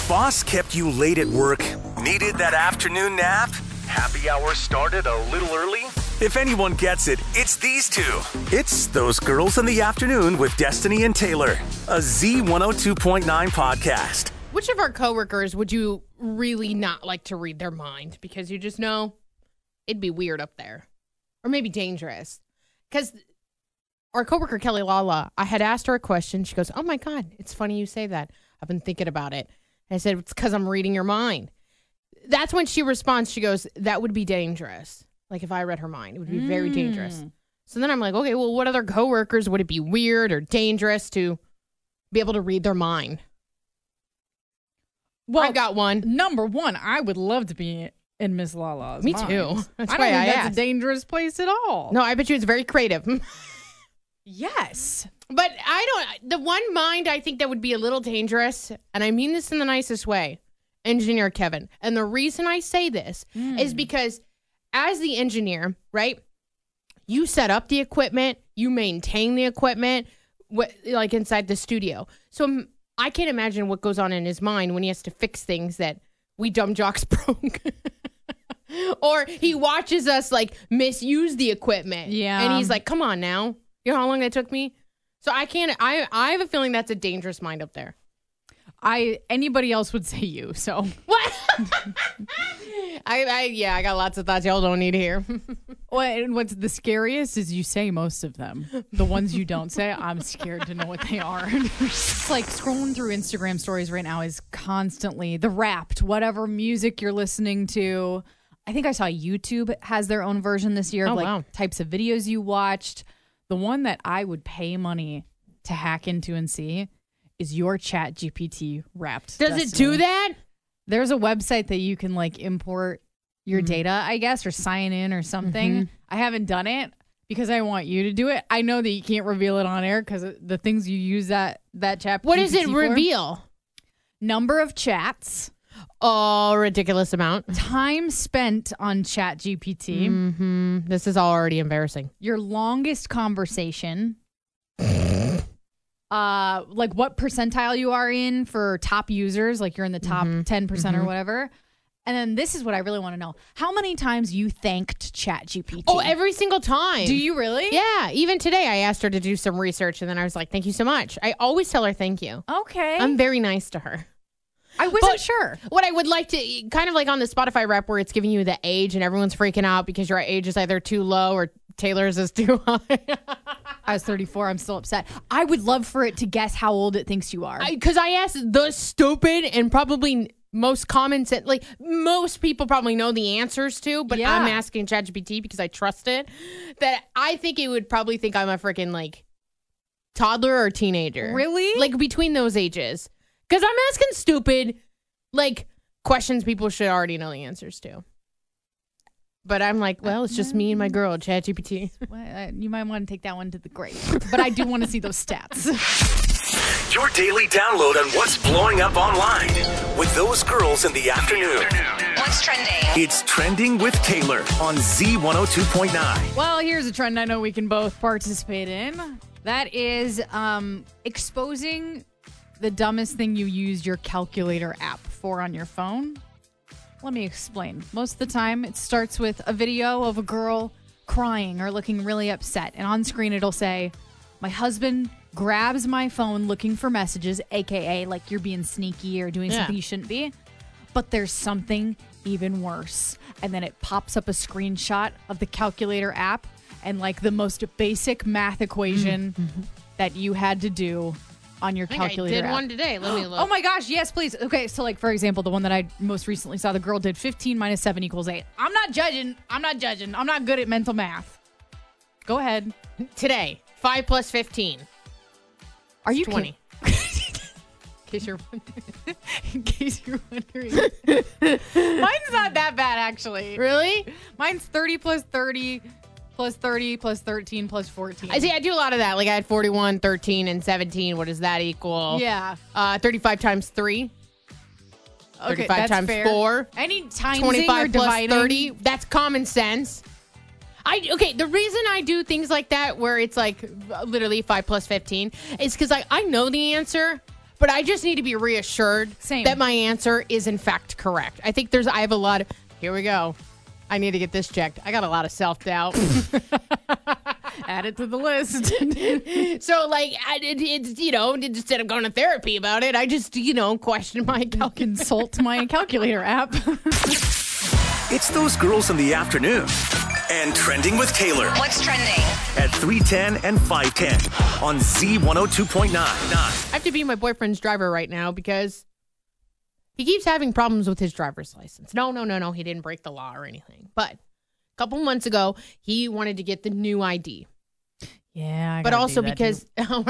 boss kept you late at work? Needed that afternoon nap? Happy hour started a little early? If anyone gets it, it's these two. It's Those Girls in the Afternoon with Destiny and Taylor, a Z102.9 podcast. Which of our coworkers would you really not like to read their mind? Because you just know it'd be weird up there. Or maybe dangerous. Because our coworker, Kelly Lala, I had asked her a question. She goes, oh my God, it's funny you say that. I've been thinking about it. And I said, it's because I'm reading your mind. That's when she responds. She goes, that would be dangerous. Like if I read her mind, it would be very dangerous. So then I'm like, okay, well, what other coworkers would it be weird or dangerous to be able to read their mind? Well, I got one. Number one, I would love to be in Miss Lala's Me mind. too. That's I why don't think I that's asked. a dangerous place at all. No, I bet you it's very creative. Yes. But the one mind I think that would be a little dangerous, and I mean this in the nicest way, Engineer Kevin. And the reason I say this is because as the engineer, right, you set up the equipment, you maintain the equipment, like inside the studio. So I can't imagine what goes on in his mind when he has to fix things that we dumb jocks broke. Or he watches us like misuse the equipment. Yeah. And he's like, come on now. You know how long that took me? So I have a feeling that's a dangerous mind up there. Anybody else would say you, so. What? I got lots of thoughts y'all don't need to hear. What's the scariest is you say most of them. The ones you don't say, I'm scared to know what they are. It's like scrolling through Instagram stories right now is constantly the Wrapped, whatever music you're listening to. I think I saw YouTube has their own version this year of types of videos you watched. The one that I would pay money to hack into and see is your ChatGPT Wrapped. Does it do that? There's a website that you can like import your data, I guess, or sign in or something. I haven't done it because I want you to do it. I know that you can't reveal it on air because the things you use that chat. What does it GPT for. reveal? Number of chats. Oh, ridiculous amount. Time spent on ChatGPT. Mm-hmm. This is already embarrassing. Your longest conversation. Like what percentile you are in for top users, like you're in the top 10% or whatever. And then this is what I really want to know. How many times you thanked ChatGPT? Oh, every single time. Do you really? Yeah. Even today, I asked her to do some research, and then I was like, thank you so much. I always tell her thank you. Okay. I'm very nice to her. I wasn't sure. What I would like to, kind of like on the Spotify rap where it's giving you the age and everyone's freaking out because your age is either too low or Taylor's is too high. I was 34. I'm still upset. I would love for it to guess how old it thinks you are. Because I asked the stupid and probably most common sense, like most people probably know the answers to, but I'm asking ChatGPT because I trust it, that I think it would probably think I'm a freaking like toddler or teenager. Really? Like between those ages. Because I'm asking stupid, like, questions people should already know the answers to. But I'm like, well, it's just me and my girl, ChatGPT. Well, you might want to take that one to the grave. But I do want to see those stats. Your daily download on what's blowing up online with Those Girls in the Afternoon. What's trending? It's Trending with Taylor on Z102.9. Well, here's a trend I know we can both participate in. That is exposing the dumbest thing you use your calculator app for on your phone. Let me explain. Most of the time, it starts with a video of a girl crying or looking really upset. And on screen, it'll say, my husband grabs my phone looking for messages, a.k.a. like you're being sneaky or doing something you shouldn't be. But there's something even worse. And then it pops up a screenshot of the calculator app and like the most basic math equation that you had to do on your calculator I did app. one today. Let me look. Oh my gosh, yes, please. Okay, so like, for example, the one that I most recently saw, the girl did 15 minus 7 equals 8. I'm not judging. I'm not good at mental math. Go ahead. Today, 5 plus 15. Are you 20. In case you're wondering. Mine's not that bad, actually. Really? Mine's 30 plus 30 plus 30 plus 13 plus 14. I see. I do a lot of that. Like I had 41, 13, and 17. What does that equal? Yeah. 35 times 3. Okay, 35 that's times fair. 4. Any timesing 25 or plus dividing. 30. That's common sense. The reason I do things like that where it's like literally 5 plus 15 is because I know the answer, But I just need to be reassured Same. that my answer is in fact correct. I think I have a lot of, here we go. I need to get this checked. I got a lot of self-doubt. Add it to the list. So, like, instead of going to therapy about it, I just, question my calculator. Consult my calculator app. It's those girls in the afternoon. And Trending with Taylor What's trending? at 3:10 and 5:10 on Z102.9. I have to be my boyfriend's driver right now because he keeps having problems with his driver's license. No. He didn't break the law or anything. But a couple months ago, he wanted to get the new ID. Yeah. But also because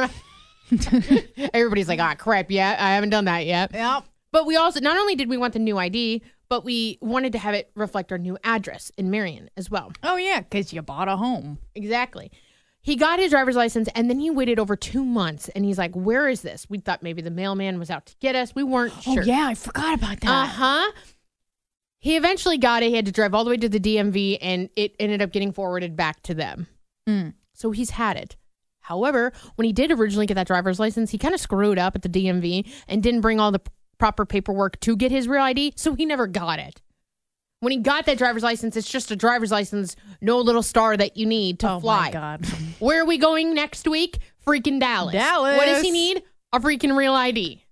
everybody's like, crap, yeah, I haven't done that yet. Yep. But we also, not only did we want the new ID, but we wanted to have it reflect our new address in Marion as well. Oh, yeah, because you bought a home. Exactly. He got his driver's license, and then he waited over 2 months, and he's like, where is this? We thought maybe the mailman was out to get us. We weren't sure. Oh, yeah, I forgot about that. Uh-huh. He eventually got it. He had to drive all the way to the DMV, and it ended up getting forwarded back to them. So he's had it. However, when he did originally get that driver's license, he kind of screwed up at the DMV and didn't bring all the proper paperwork to get his real ID, so he never got it. When he got that driver's license, it's just a driver's license, no little star that you need to fly. Oh, my God. Where are we going next week? Freaking Dallas. What does he need? A freaking real ID.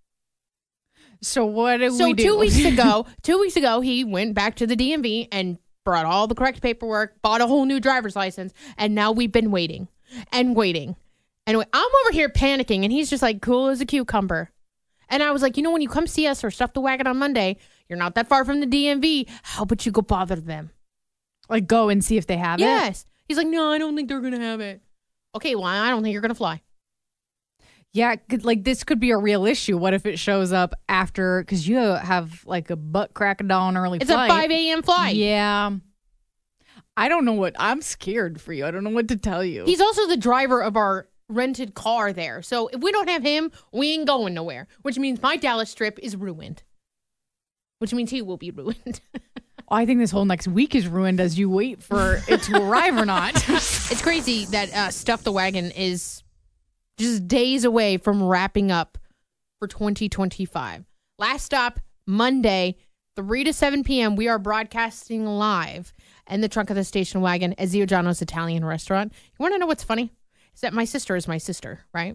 So what did we do? So 2 weeks ago, he went back to the DMV and brought all the correct paperwork, bought a whole new driver's license, and now we've been waiting and waiting. Anyway, I'm over here panicking, and he's just like cool as a cucumber. And I was like, when you come see us or Stuff the Wagon on Monday, you're not that far from the DMV. How about you go bother them? Like, go and see if they have it? Yes. He's like, no, I don't think they're going to have it. Okay, well, I don't think you're going to fly. Yeah, like, this could be a real issue. What if it shows up after, because you have, like, a butt crack of dawn early It's flight. a 5 a.m. flight. Yeah. I don't know I'm scared for you. I don't know what to tell you. He's also the driver of our rented car there. So if we don't have him, we ain't going nowhere, which means my Dallas trip is ruined, which means he will be ruined. I think this whole next week is ruined as you wait for it to arrive or not. It's crazy that Stuff the Wagon is just days away from wrapping up for 2025. Last stop, Monday, 3 to 7 p.m. We are broadcasting live in the trunk of the station wagon at Zio Giano's Italian restaurant. You want to know what's funny? Is that my sister is my sister, right?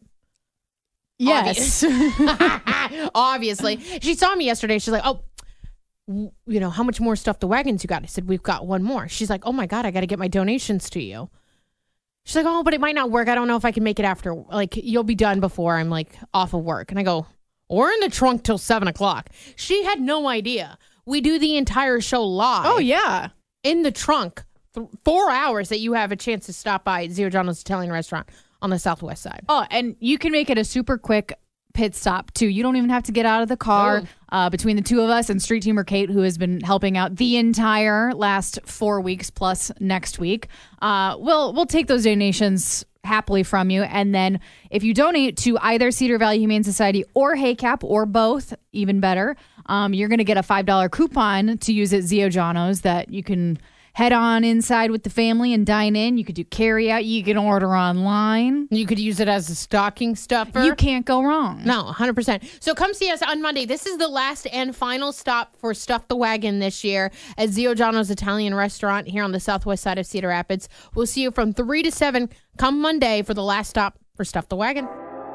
Yes. Obviously. She saw me yesterday. She's like, how much more Stuff the Wagons you got? I said, we've got one more. She's like, oh my God, I got to get my donations to you. She's like, oh, but it might not work. I don't know if I can make it after. Like, you'll be done before I'm like off of work. And I go, we're in the trunk till 7 o'clock. She had no idea. We do the entire show live. Oh, yeah. In the trunk. 4 hours that you have a chance to stop by Zio Giano's Italian restaurant on the southwest side. Oh, and you can make it a super quick pit stop, too. You don't even have to get out of the car. Between the two of us and Street Teamer Kate, who has been helping out the entire last 4 weeks plus next week, we'll take those donations happily from you. And then if you donate to either Cedar Valley Humane Society or HACAP or both, even better, you're going to get a $5 coupon to use at Zio Giano's that you can head on inside with the family and dine in. You could do carry out. You can order online. You could use it as a stocking stuffer. You can't go wrong. No, 100%. So come see us on Monday. This is the last and final stop for Stuff the Wagon this year at Zio Giano's Italian restaurant here on the southwest side of Cedar Rapids. We'll see you from 3 to 7 come Monday for the last stop for Stuff the Wagon.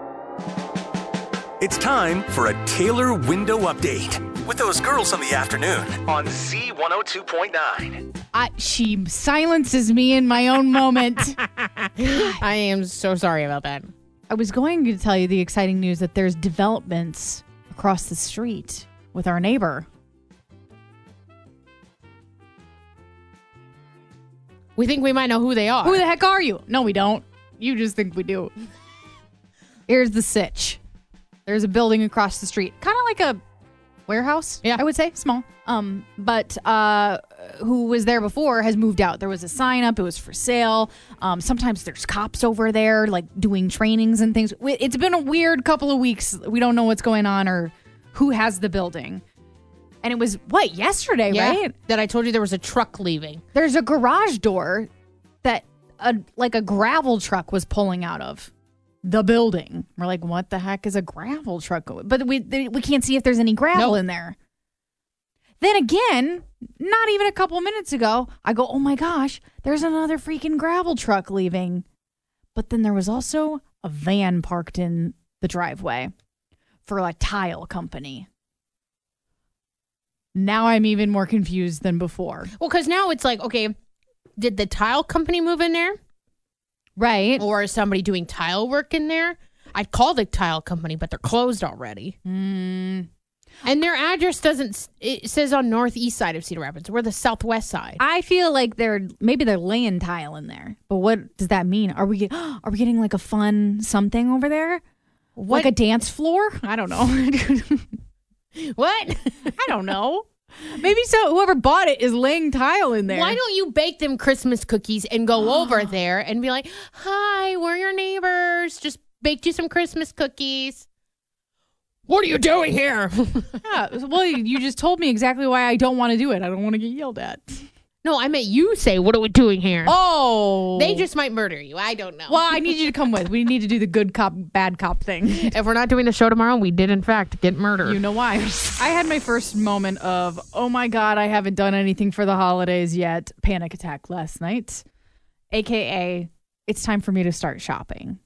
It's time for a Taylor window update with those girls in the afternoon on Z102.9. She silences me in my own moment. I am so sorry about that. I was going to tell you the exciting news that there's developments across the street with our neighbor. We think we might know who they are. Who the heck are you? No, we don't. You just think we do. Here's the sitch. There's a building across the street, kind of like a warehouse, yeah, I would say, small. But who was there before has moved out. There was a sign up. It was for sale. Sometimes there's cops over there, like doing trainings and things. It's been a weird couple of weeks. We don't know what's going on or who has the building. And it was, yesterday, right? That I told you there was a truck leaving. There's a garage door that a gravel truck was pulling out of. the building. We're like, what the heck is a gravel truck? But we can't see if there's any gravel in there. Then again, not even a couple minutes ago, I go, oh my gosh, there's another freaking gravel truck leaving. But then there was also a van parked in the driveway for a tile company. Now I'm even more confused than before. Well, because now it's like, okay, did the tile company move in there? Right. Or is somebody doing tile work in there? I'd call the tile company, but they're closed already. And their address it says on northeast side of Cedar Rapids. We're the southwest side. I feel like they're laying tile in there. But what does that mean? Are we getting like a fun something over there? Like a dance floor? I don't know. What? I don't know. Maybe so. Whoever bought it is laying tile in there. Why don't you bake them Christmas cookies and go over there and be like, hi, we're your neighbors. Just baked you some Christmas cookies. What are you doing here? Yeah, well, you just told me exactly why I don't want to do it. I don't want to get yelled at. No, I meant you say, what are we doing here? Oh. They just might murder you. I don't know. Well, I need you to come with. We need to do the good cop, bad cop thing. If we're not doing the show tomorrow, we did, in fact, get murdered. You know why? I had my first moment of, oh my God, I haven't done anything for the holidays yet. Panic attack last night. AKA, it's time for me to start shopping.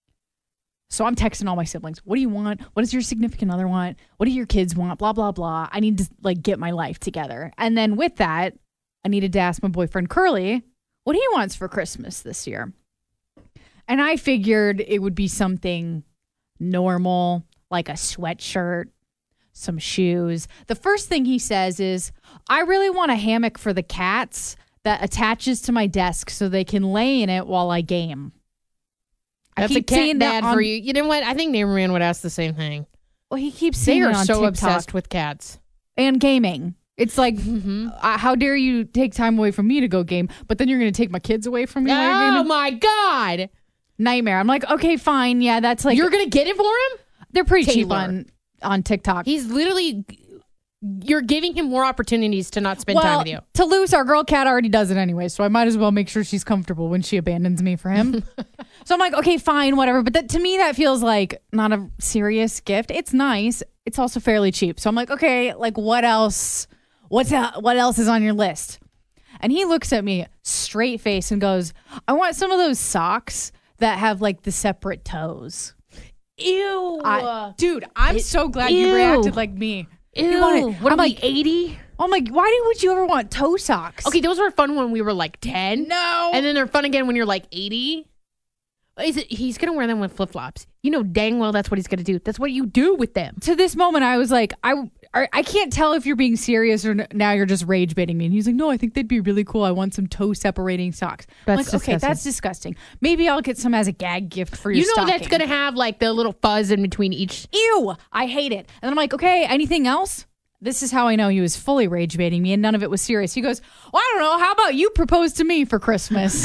So I'm texting all my siblings. What do you want? What does your significant other want? What do your kids want? Blah, blah, blah. I need to get my life together. And then with that, I needed to ask my boyfriend, Curly, what he wants for Christmas this year. And I figured it would be something normal, like a sweatshirt, some shoes. The first thing he says is, I really want a hammock for the cats that attaches to my desk so they can lay in it while I game. That's a cat dad for you. You know what? I think Neighborman would ask the same thing. Well, he keeps saying it on so TikTok obsessed with cats. and gaming. It's like, how dare you take time away from me to go game, but then you're going to take my kids away from me? Oh, my God. Nightmare. I'm like, okay, fine. Yeah, that's like... You're going to get it for him? They're pretty cheap Taylor. on TikTok. He's literally... You're giving him more opportunities to not spend time with you. Toulouse, our girl cat, already does it anyway, so I might as well make sure she's comfortable when she abandons me for him. So I'm like, okay, fine, whatever. But to me, that feels like not a serious gift. It's nice. It's also fairly cheap. So I'm like, okay, like what else? What else is on your list? And he looks at me straight face and goes, I want some of those socks that have like the separate toes. Ew. Dude, I'm so glad you reacted like me. Ew. What am I, 80? I'm like, why would you ever want toe socks? Okay, those were fun when we were like 10. No. And then they're fun again when you're like 80. He's going to wear them with flip-flops. You know dang well that's what he's going to do. That's what you do with them. To this moment, I was like, I can't tell if you're being serious or now you're just rage baiting me. And he's like, no, I think they'd be really cool. I want some toe separating socks. That's like, disgusting. Okay, that's disgusting. Maybe I'll get some as a gag gift for your You know stocking. that's going to have like the little fuzz in between each. Ew, I hate it. And I'm like, okay, anything else? This is how I know he was fully rage baiting me and none of it was serious. He goes, well, I don't know. How about you propose to me for Christmas?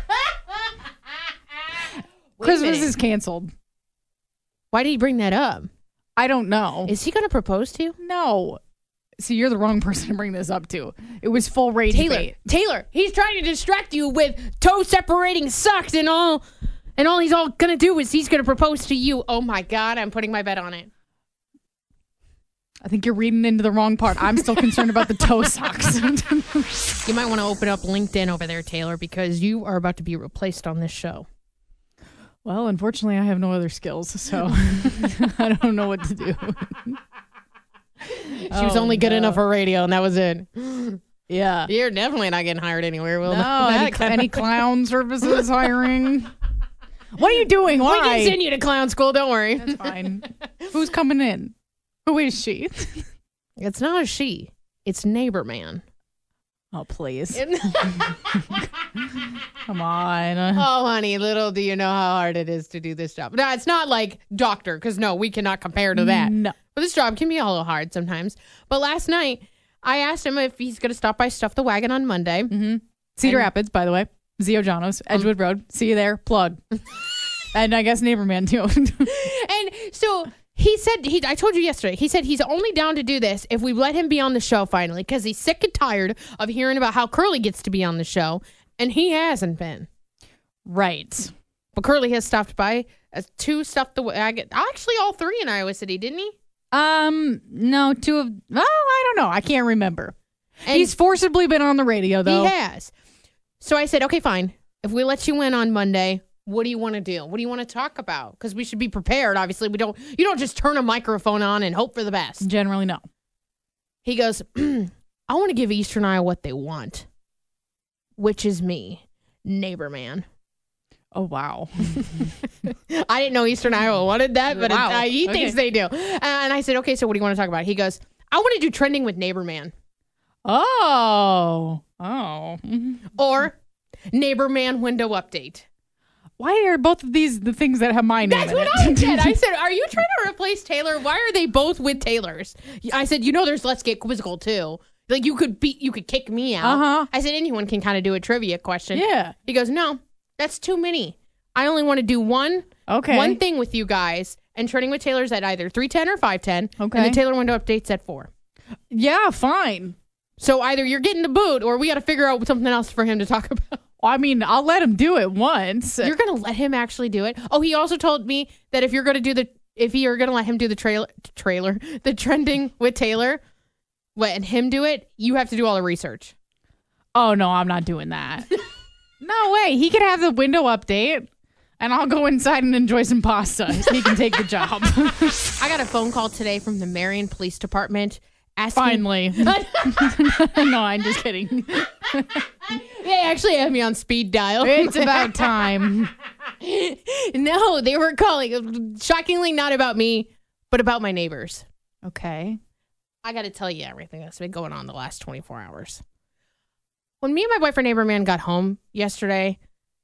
Christmas is canceled. Why did he bring that up? I don't know. Is he going to propose to you? No. See, you're the wrong person to bring this up to. It was full rage bait. Taylor, he's trying to distract you with toe separating socks and all he's all going to do is he's going to propose to you. Oh my God, I'm putting my bet on it. I think you're reading into the wrong part. I'm still concerned about the toe socks. You might want to open up LinkedIn over there, Taylor, because you are about to be replaced on this show. Well, unfortunately, I have no other skills, so I don't know what to do. She was only good enough for radio, and that was it. Yeah. You're definitely not getting hired anywhere, Will. No, any clown services hiring? What are you doing? Why? We can send you to clown school, don't worry. That's fine. Who's coming in? Who is she? It's not a she. It's Neighbor Man. Oh, please. Come on. Oh, honey, little do you know how hard it is to do this job. No, it's not like doctor, because no, we cannot compare to that. No. But this job can be a little hard sometimes. But last night, I asked him if he's going to stop by Stuff the Wagon on Monday. Mm-hmm. Cedar Rapids, by the way. Zio Janos, Edgewood Road. See you there. Plug. And I guess Neighborman, too. And so... He said, I told you yesterday, he said he's only down to do this if we let him be on the show finally, because he's sick and tired of hearing about how Curly gets to be on the show, and he hasn't been. Right. But Curly has stopped by 2 stuffed away. Actually, all 3 in Iowa City, didn't he? No, 2 of. Oh, I don't know. I can't remember. And he's forcibly been on the radio, though. He has. So I said, okay, fine. If we let you in on Monday, what do you want to do? What do you want to talk about? Because we should be prepared. Obviously, you don't just turn a microphone on and hope for the best. Generally, no. He goes, I want to give Eastern Iowa what they want, which is me, neighbor man. Oh, wow. I didn't know Eastern Iowa wanted that, but Wow. he thinks they do. And I said, okay, so what do you want to talk about? He goes, I want to do trending with neighbor man. Oh. Or neighbor man window update. Why are both of these the things that have my name That's in what it? I said. I said, are you trying to replace Taylor? Why are they both with Taylor's? I said, there's Let's Get Quizzical too. Like you could kick me out. Uh-huh. I said, anyone can kind of do a trivia question. Yeah. He goes, no, that's too many. I only want to do one thing with you guys. And trending with Taylor's at either 3:10 or 5:10. Okay. And the Taylor window update's at 4. Yeah, fine. So either you're getting the boot or we got to figure out something else for him to talk about. I mean, I'll let him do it once. You're going to let him actually do it? Oh, he also told me that if you're going to let him do the the trending with Taylor, and him do it, you have to do all the research. Oh, no, I'm not doing that. No way. He could have the window update, and I'll go inside and enjoy some pasta. So he can take the job. I got a phone call today from the Marion Police Department asking. Finally. No, I'm just kidding. They actually have me on speed dial. It's about time. No, they were calling. Shockingly, not about me, but about my neighbors. Okay. I got to tell you everything that's been going on the last 24 hours. When me and my boyfriend neighbor man got home yesterday,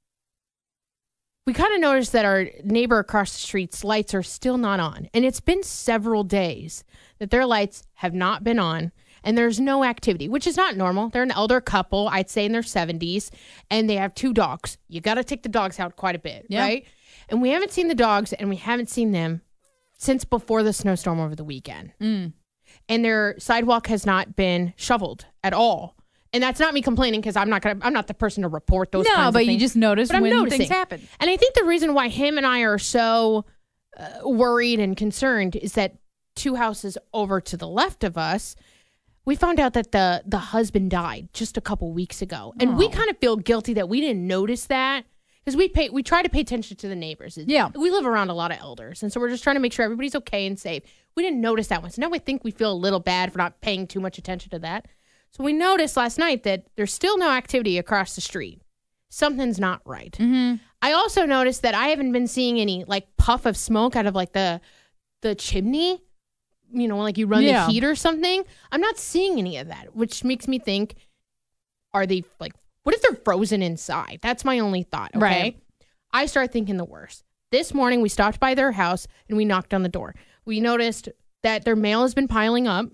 we kind of noticed that our neighbor across the street's lights are still not on. And it's been several days that their lights have not been on. And there's no activity, which is not normal. They're an elder couple, I'd say in their 70s, and they have 2 dogs. You got to take the dogs out quite a bit, right? And we haven't seen the dogs, and we haven't seen them since before the snowstorm over the weekend. And their sidewalk has not been shoveled at all. And that's not me complaining because I'm not the person to report those kinds of but things. you just notice But I'm when noticing. things happen. And I think the reason why him and I are so worried and concerned is that 2 houses over to the left of us, we found out that the husband died just a couple weeks ago. And we kind of feel guilty that we didn't notice that because we try to pay attention to the neighbors. Yeah. We live around a lot of elders. And so we're just trying to make sure everybody's okay and safe. We didn't notice that one. So now I think we feel a little bad for not paying too much attention to that. So we noticed last night that there's still no activity across the street. Something's not right. Mm-hmm. I also noticed that I haven't been seeing any puff of smoke out of the chimney. Like you run the heat or something. I'm not seeing any of that, which makes me think, are they what if they're frozen inside? That's my only thought. Okay. Right. I start thinking the worst. This morning we stopped by their house and we knocked on the door. We noticed that their mail has been piling up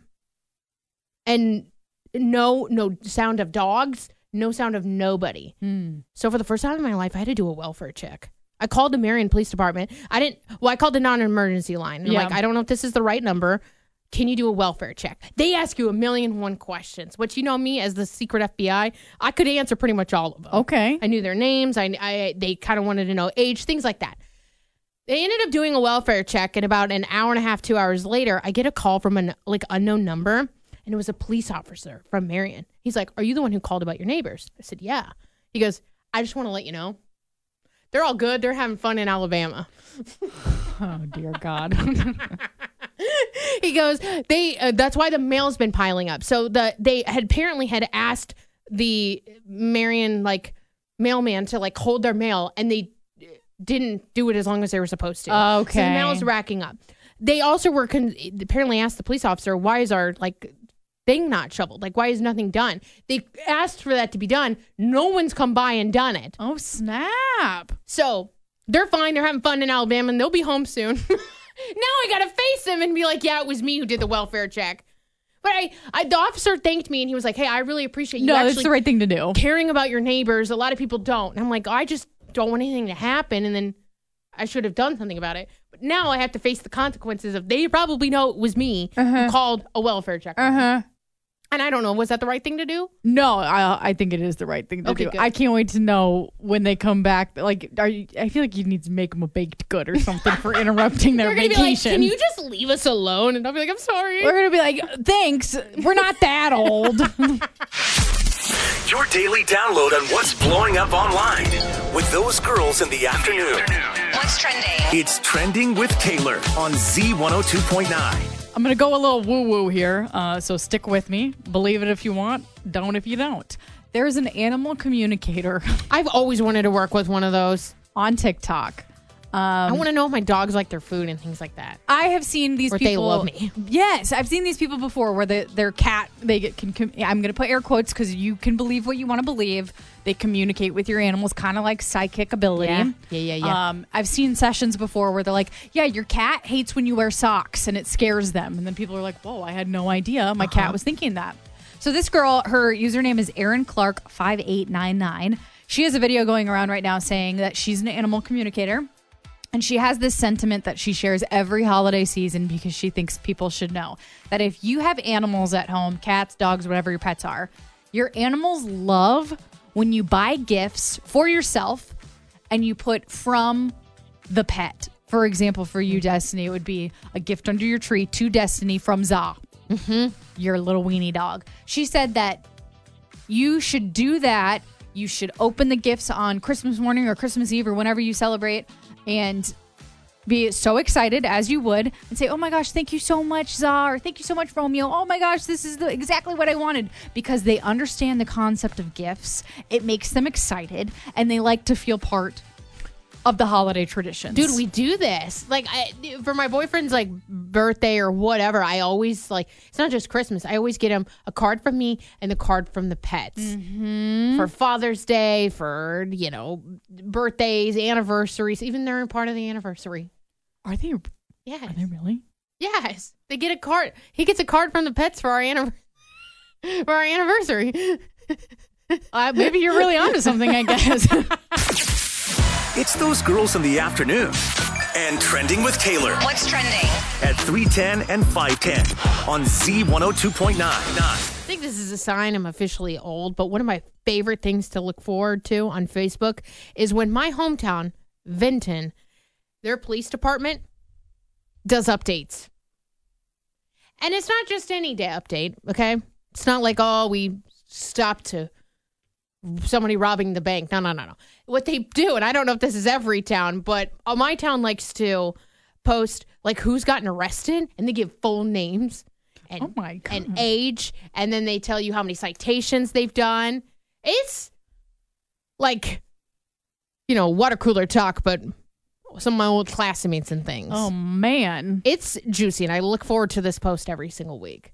and no sound of dogs, no sound of nobody. So for the first time in my life, I had to do a welfare check. I called the Marion Police Department. I called the non-emergency line. And I'm I don't know if this is the right number. Can you do a welfare check? They ask you 1,000,001 questions, which me as the secret FBI, I could answer pretty much all of them. Okay. I knew their names. They kind of wanted to know age, things like that. They ended up doing a welfare check, and about an hour and a half, 2 hours later, I get a call from an unknown number, and it was a police officer from Marion. He's like, "Are you the one who called about your neighbors?" I said, "Yeah." He goes, "I just want to let you know. They're all good. They're having fun in Alabama." Oh, dear God. He goes, that's why the mail's been piling up. So they had apparently asked the Marion mailman to hold their mail, and they didn't do it as long as they were supposed to. Okay. So the mail's racking up. They also were apparently asked the police officer, "Why is our thing not shoveled? Why is nothing done?" They asked for that to be done. No one's come by and done it. Oh, snap. So they're fine. They're having fun in Alabama, and they'll be home soon. Now I got to face them and be like, "Yeah, it was me who did the welfare check." But the officer thanked me, and he was like, "Hey, I really appreciate you that's actually the right thing to do. caring about your neighbors. A lot of people don't." And I'm like, I just don't want anything to happen, and then I should have done something about it. But now I have to face the consequences of they probably know it was me who called a welfare check. And I don't know, was that the right thing to do? No, I think it is the right thing to do. good. I can't wait to know when they come back. Like, I feel like you need to make them a baked good or something for interrupting their They're gonna vacation. be like, can you just leave us alone? And I'll be like, I'm sorry. We're going to be like, thanks. We're not that old. Your daily download on what's blowing up online with those girls in the afternoon. What's trending? It's Trending with Taylor on Z102.9. I'm going to go a little woo-woo here, so stick with me. Believe it if you want, don't if you don't. There's an animal communicator I've always wanted to work with one of those. on TikTok. I want to know if my dogs like their food and things like that. I have seen these Or people. they love me. Yes, I've seen these people before where their cat, I'm going to put air quotes because you can believe what you want to believe. They communicate with your animals, kind of like psychic ability. Yeah. I've seen sessions before where they're like, yeah, your cat hates when you wear socks and it scares them. And then people are like, whoa, I had no idea. My cat was thinking that. So this girl, her username is Erin Clark 5899. She has a video going around right now saying that she's an animal communicator. And she has this sentiment that she shares every holiday season because she thinks people should know that if you have animals at home, cats, dogs, whatever your pets are, your animals love when you buy gifts for yourself and you put from the pet. For example, for you, Destiny, it would be a gift under your tree to Destiny from Za, your little weenie dog. She said that you should do that. You should open the gifts on Christmas morning or Christmas Eve or whenever you celebrate and be so excited as you would and say, oh my gosh, thank you so much, Za, or thank you so much, Romeo. Oh my gosh, this is exactly what I wanted, because they understand the concept of gifts. It makes them excited and they like to feel part of the holiday traditions. Dude, we do this. Like, for my boyfriend's, like, birthday or whatever, I always, like, it's not just Christmas. I always get him a card from me and a card from the pets. For Father's Day, for, birthdays, anniversaries. Even they're a part of the anniversary. Are they really? Yes. They get a card. He gets a card from the pets for our anniversary. Maybe you're really onto something, I guess. It's those girls in the afternoon. And Trending with Taylor What's trending? at 3:10 and 5:10 on Z102.9. I think this is a sign I'm officially old, but one of my favorite things to look forward to on Facebook is when my hometown, Vinton, their police department does updates. And it's not just any day update, okay? It's not like, we stopped to somebody robbing the bank. No. What they do, and I don't know if this is every town, but my town likes to post, like, who's gotten arrested, and they give full names and, Oh my God. and age, and then they tell you how many citations they've done. It's like, water cooler talk, but some of my old classmates and things. Oh, man. It's juicy, and I look forward to this post every single week.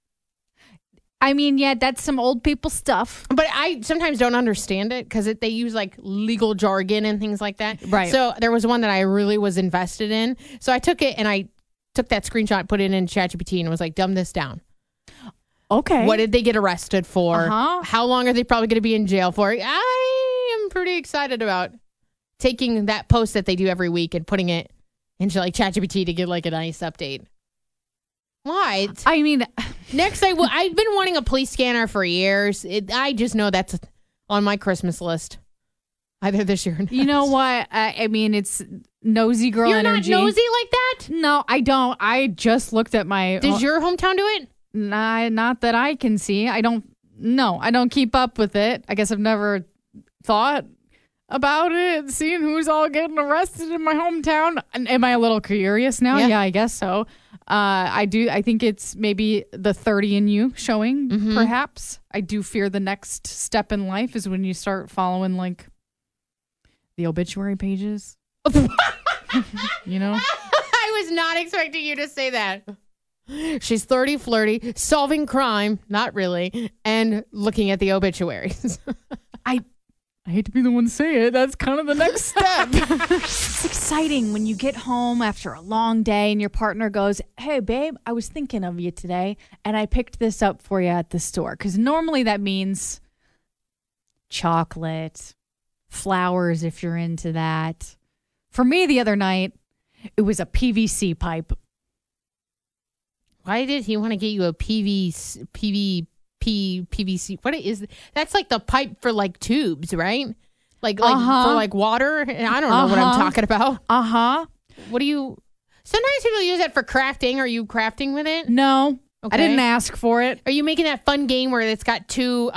I mean, yeah, that's some old people stuff. But I sometimes don't understand it because they use like legal jargon and things like that. Right. So there was one that I really was invested in. So I took it and I took that screenshot, put it in ChatGPT, and was like, dumb this down. Okay. What did they get arrested for? Uh-huh. How long are they probably going to be in jail for? I am pretty excited about taking that post that they do every week and putting it into like ChatGPT to get like a nice update. Why? I mean, Next, I've been wanting a police scanner for years. I just know that's on my Christmas list. Either this year or next. you know what? I mean, it's nosy girl You're energy. not nosy like that? No, I don't. I just looked at my. Does your hometown do it? Not that I can see. I don't keep up with it. I guess I've never thought about it, seeing who's all getting arrested in my hometown. Am I a little curious now? Yeah, I guess so. I do. I think it's maybe the 30 in you showing, perhaps. I do fear the next step in life is when you start following like the obituary pages. You know? I was not expecting you to say that. She's 30, flirty, solving crime, not really, and looking at the obituaries. I hate to be the one to say it. That's kind of the next step. It's exciting when you get home after a long day and your partner goes, hey, babe, I was thinking of you today, and I picked this up for you at the store. Because normally that means chocolate, flowers if you're into that. For me the other night, it was a PVC pipe. Why did he want to get you a PV PVC. What is that's like the pipe for like tubes, right? Like for like water. I don't know what I'm talking about. What do you? Sometimes people use it for crafting. Are you crafting with it? No, Okay. I didn't ask for it. Are you making that fun game where it's got two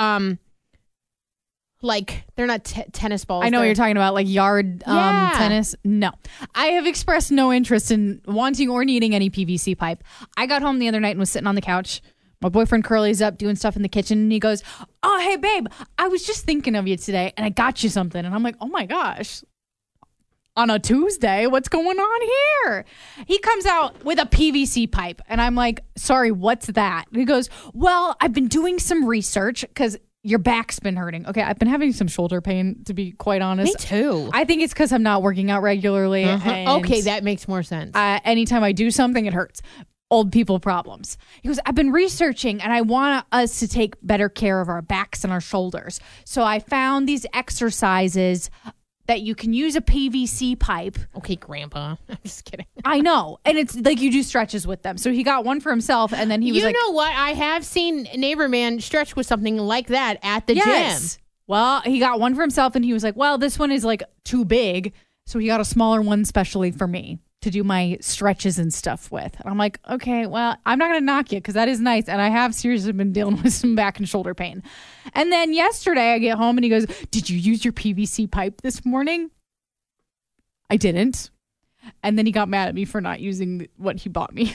like they're not tennis balls? I know what you're talking about, like yard Yeah. tennis. No, I have expressed no interest in wanting or needing any PVC pipe. I got home the other night and was sitting on the couch. My boyfriend Curly's up doing stuff in the kitchen, and he goes, "Oh, hey, babe, I was just thinking of you today, and I got you something." And I'm like, "Oh my gosh, on a Tuesday, what's going on here?" He comes out with a PVC pipe, and I'm like, "Sorry, what's that?" And he goes, "Well, I've been doing some research because your back's been hurting." Okay, I've been having some shoulder pain, to be quite honest. Me too. I think it's because I'm not working out regularly. And Okay, that makes more sense. anytime I do something, it hurts. Old people problems. He goes, "I've been researching and I want us to take better care of our backs and our shoulders. So I found these exercises that you can use a PVC pipe." Okay, Grandpa. I'm just kidding. I know. And it's like you do stretches with them. So he got one for himself and then he was You like, know what? I have seen Neighbor Man stretch with something like that at the yes. gym. Well, he got one for himself and he was like, "Well, this one is like too big." So he got a smaller one specially for me to do my stretches and stuff with. And I'm like, okay, well, I'm not going to knock you because that is nice. And I have seriously been dealing with some back and shoulder pain. And then yesterday I get home and he goes, "Did you use your PVC pipe this morning?" I didn't. And then he got mad at me for not using what he bought me.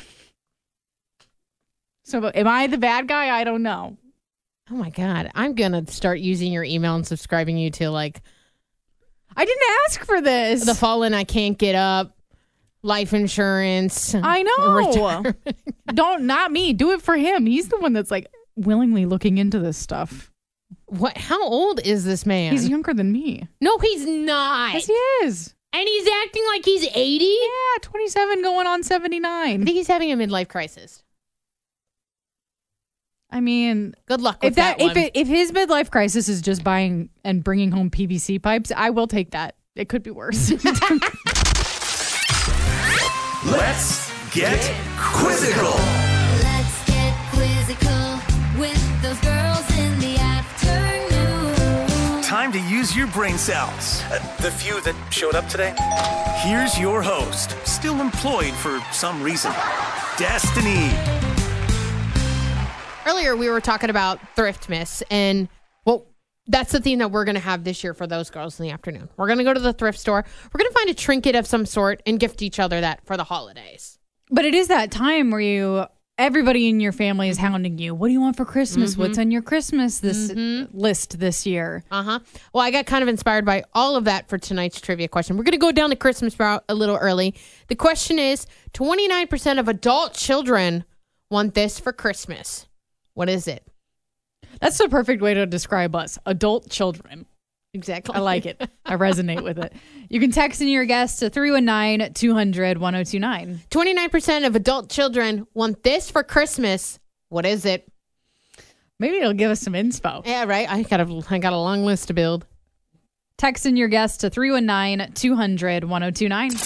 So am I the bad guy? I don't know. Oh my God. I'm going to start using your email and subscribing you to like I didn't ask for this. the Fallen I Can't Get Up, life insurance. I know. retirement. Not me. Do it for him. He's the one that's like willingly looking into this stuff. What? How old is this man? He's younger than me. No, he's not. Yes, he is. And he's acting like he's 80? Yeah, 27 going on I 79. think he's having a midlife crisis. I mean, Good luck with that one. if his midlife crisis is just buying and bringing home PVC pipes, I will take that. It could be worse. Let's get quizzical. Let's get quizzical with those girls in the afternoon. Time to use your brain cells. The few that showed up today. Here's your host, still employed for some reason, Destiny. Earlier, we were talking about Thriftmas, and well, that's the theme that we're going to have this year for those girls in the afternoon. We're going to go to the thrift store. We're going to find a trinket of some sort and gift each other that for the holidays. But it is that time where everybody in your family is hounding you. What do you want for Christmas? What's on your Christmas list this year? Well, I got kind of inspired by all of that for tonight's trivia question. We're going to go down the Christmas route a little early. The question is, 29% of adult children want this for Christmas. What is it? That's the perfect way to describe us. Adult children. Exactly. I like it. I resonate with it. You can text in your guess to 319-200-1029. 29% of adult children want this for Christmas. What is it? Maybe it'll give us some inspo. Yeah, right. I got a long list to build. Text in your guess to 319-200-1029.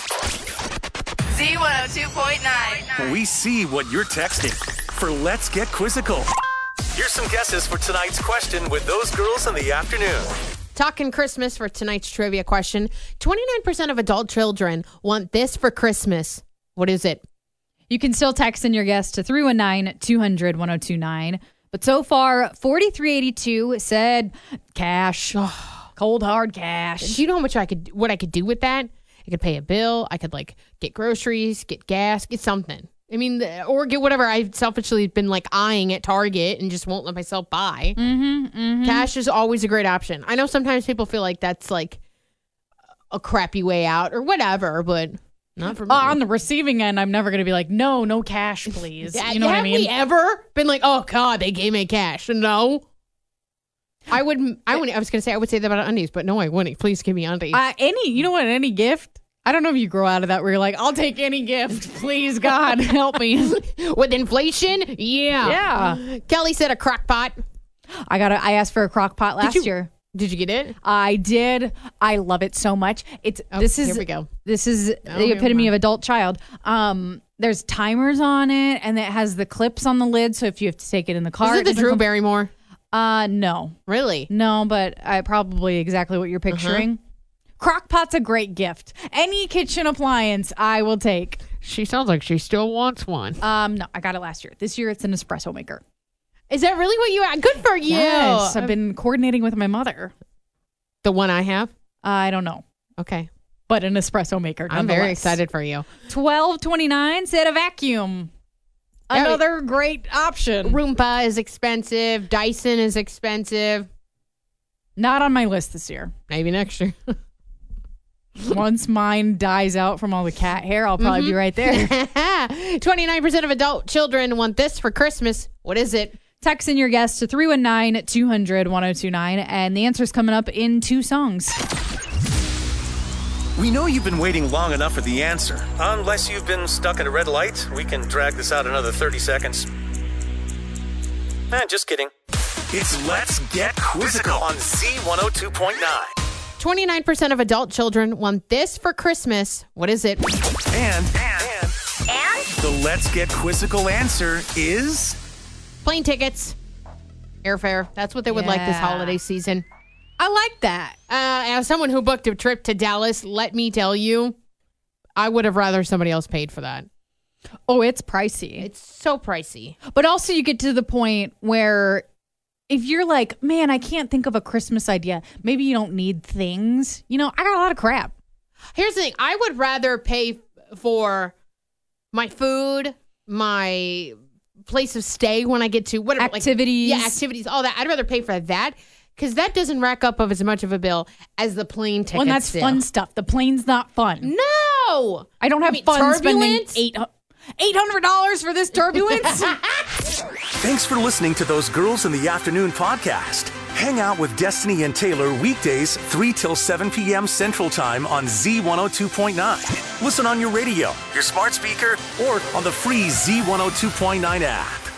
Z102.9. We see what you're texting for Let's Get Quizzical. Here's some guesses for tonight's question with those girls in the afternoon. Talking Christmas for tonight's trivia question. 29% of adult children want this for Christmas. What is it? You can still text in your guess to 319-200-1029. But so far, 4382 said cash. Cold, hard cash. Do you know how much I could do with that? I could pay a bill. I could like get groceries, get gas, get something. I mean, or get whatever I've selfishly been like eyeing at Target and just won't let myself buy. Cash is always a great option. I know sometimes people feel like that's like a crappy way out or whatever, but not for me. On the receiving end, I'm never going to be like, no cash, please. You know what I mean? Have we ever been like, oh God, they gave me cash? No. I wouldn't. I was going to say I would say that about undies, but no, I wouldn't. Please give me undies. Any gift. I don't know if you grow out of that where you're like, I'll take any gift. Please, God, help me. With inflation? Yeah. Kelly said a crock pot. I asked for a crock pot last year. Did you get it? I did. I love it so much. Here we go. This is the epitome of adult child. There's timers on it, and it has the clips on the lid, so if you have to take it in the car. Is it the doesn't Drew come- Barrymore? No. Really? No, but probably exactly what you're picturing. Crock-pot's a great gift. Any kitchen appliance I will take. She sounds like she still wants one. No, I got it last year. This year it's an espresso maker. Is that really what you want? Good for you. Yes, I've been coordinating with my mother. The one I have? I don't know, Okay. but an espresso maker. I'm very nonetheless. excited for you. $12.29 said a vacuum. Yeah, Another great option. Roomba is expensive. Dyson is expensive. Not on my list this year. Maybe next year. Once mine dies out from all the cat hair, I'll probably be right there. 29% of adult children want this for Christmas. What is it? Text in your guess to 319-200-1029, and the answer's coming up in 2 songs. We know you've been waiting long enough for the answer. Unless you've been stuck at a red light, we can drag this out another 30 seconds. Just kidding. It's Let's Get Quizzical on Z102.9. 29% of adult children want this for Christmas. What is it? And the Let's Get Quizzical answer is... Plane tickets. Airfare. That's what they would like this Yeah. holiday season. I like that. As someone who booked a trip to Dallas, let me tell you, I would have rather somebody else paid for that. Oh, it's pricey. It's so pricey. But also you get to the point where if you're like, man, I can't think of a Christmas idea, maybe you don't need things. I got a lot of crap. Here's the thing. I would rather pay for my food, my place of stay when I get to whatever. Activities. Activities, all that. I'd rather pay for that because that doesn't rack up of as much of a bill as the plane tickets. Well, and that's do. fun stuff. The plane's not fun. No. I don't have mean, fun spending turbulence? $800 for this turbulence. Thanks for listening to those Girls in the Afternoon podcast. Hang out with Destiny and Taylor weekdays 3 till 7 p.m. Central Time on Z102.9. Listen on your radio, your smart speaker, or on the free Z102.9 app.